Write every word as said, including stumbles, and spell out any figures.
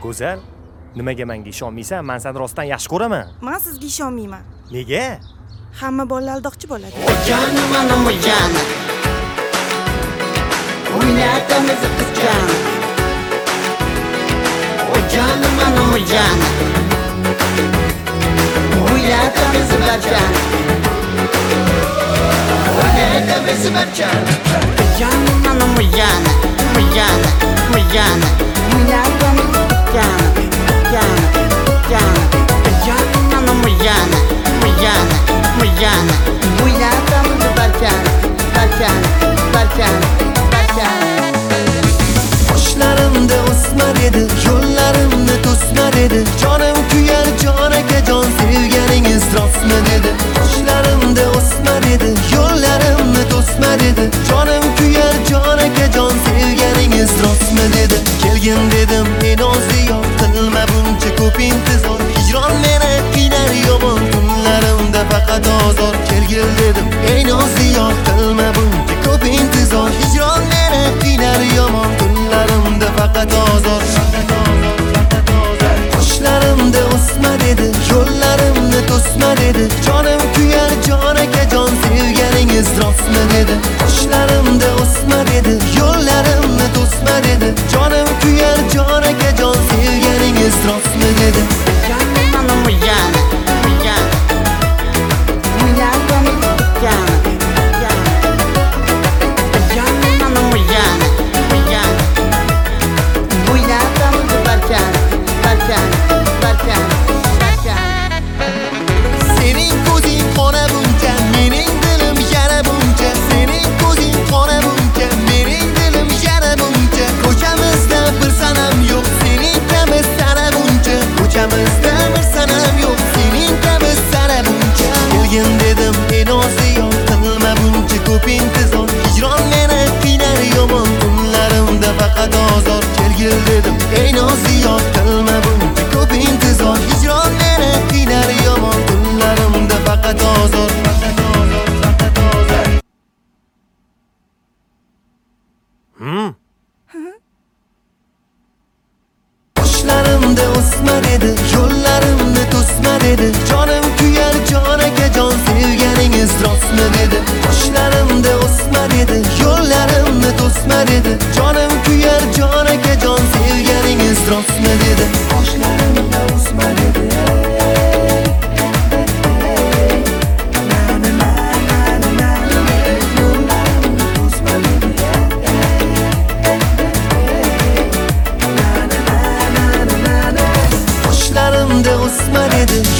Go'zal, nimaga menga ishonmaysan? Men seni rostdan yaxshi ko'raman. Men sizga ishonmayman. Nega? Hamma bolalar aldoqchi bo'ladi. Mo'jana mana mo'jana. O'ynatamiz qizchani. Mo'jana mana mo'jana. O'ynatamiz barchani. O'ynatamiz barchani. Mo'jana mana mo'jana. Mo'jana, mo'jana. O'ynatamiz barchani. Mo'jana, mo'jana. Mo'jana mana mo'jana. Mo'jana, mo'jana. O'ynatamiz barchani. Barchani, barchani, barchani. Qoshlarimda o'smar edi, yo'llarimni to'smar edi. Jonim kuyar jon aka jon, sevganingiz rostmi dedi. Qoshlarimda o'smar edi, yo'llarimni to'smar edi. Jonim kuyar jon aka jon, sevganingiz rostmi dedi. Kelgin dedim men oziyor, qilma buncha ko'p intizor. Hijron meni qiynar yomon, kunlarimda faqat ozor. Kelgin dedim men oziyor, qilma buncha ko'p intizor. Hijron meni qiynar yomon, kunlarimda faqat ozor. Qoshlarimda o'smar edi, yo'llarimni to'smar edi. Jonim kuyar jon aka jon, sevganingiz rostmi dedi. Qoshlarimda o'smar edi, yo'llarimni to'smar edi. Jonim kuyar jon aka jon, sevganingiz rostmi dedi. Mo'jana mana mo'jana. Mo'jana. O'ynatamiz barchani. Mo'jana mana mo'jana. Mo'jana. O'ynatamiz barchani. Barchani, barchani, barchani. Sening ko'zing qora buncha, mening dilim yara buncha. Sening ko'zing qora buncha, mening dilim yara buncha. Ko'chamizda bir sanam yo'q, sening kabi sara buncha. Ko'chamizda bir sanam yo'q, sening kabi sara buncha. Kelgin dedim men oziyor, qilma buncha ko'p intizor. Hijron meni qiynar yomon, kunlarimda faqat ozor. Kelgin dedim men oziyor, qilma buncha ko'p intizor. Hijron meni qiynar yomon, kunlarimda faqat ozor. Hmm. Qoshlarimda o'smar edi, yo'llarimni to'smar edi. Jonim kuyar jon aka jon, sevganingiz rostmi dedi. Qoshlarimda o'smar edi, yo'llarimni to'smar edi. Jonim kuyar jon aka jon, sevganingiz rostmi dedi. Qoshlarimda o'smar edi. Qoshlarimda o'smar edi,